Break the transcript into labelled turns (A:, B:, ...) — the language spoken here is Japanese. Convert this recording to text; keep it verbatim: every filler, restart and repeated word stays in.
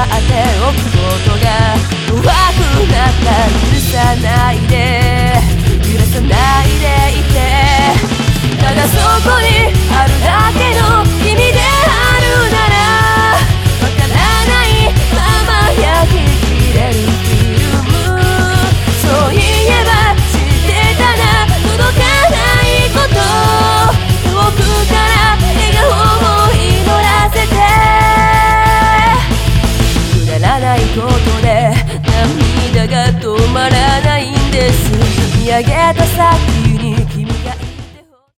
A: っておくことが怖くなった。許さないで許さないでいて、ただそこにあるだけの君であるなら、わからないまま焼き切れるフィルム。そういえば知ってたな、届かないこと、遠くから笑顔を祈らせて、くだらないことで涙が止まらないんです。見上げた先